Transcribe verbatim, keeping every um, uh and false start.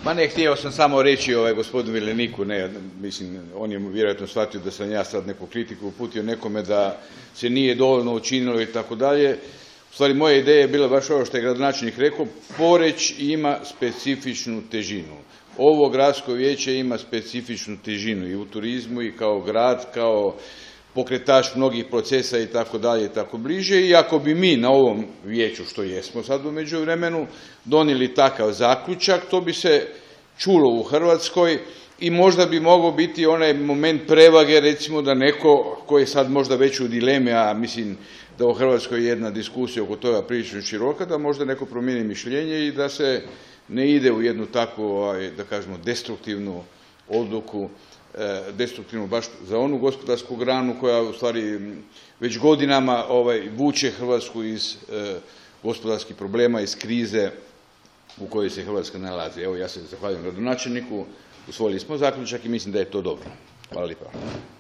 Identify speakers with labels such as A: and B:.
A: Ma ne, htio sam samo reći ovaj gospodinu Vileniku, ne, mislim, on je vjerojatno shvatio da sam ja sad neku kritiku uputio nekome da se nije dovoljno učinilo i tako dalje. U stvari, moja ideja je bila baš ovo što je gradonačelnik rekao, Poreč ima specifičnu težinu. Ovo gradsko vijeće ima specifičnu težinu i u turizmu i kao grad, kao pokretač mnogih procesa i tako dalje i tako bliže. I ako bi mi na ovom vijeću, što jesmo sad u međuvremenu, donijeli takav zaključak, to bi se čulo u Hrvatskoj i možda bi mogao biti onaj moment prevage, recimo da neko koji je sad možda već u dileme, a mislim da u Hrvatskoj je jedna diskusija oko toga prilično široka, da možda neko promijeni mišljenje i da se ne ide u jednu takvu, da kažemo, destruktivnu odluku, destruktivnu baš za onu gospodarsku granu koja u stvari već godinama ovaj, vuče Hrvatsku iz eh, gospodarskih problema, iz krize u kojoj se Hrvatska nalazi. Evo, ja se zahvaljujem gradonačelniku, usvojili smo zaključak i mislim da je to dobro. Hvala lijepa.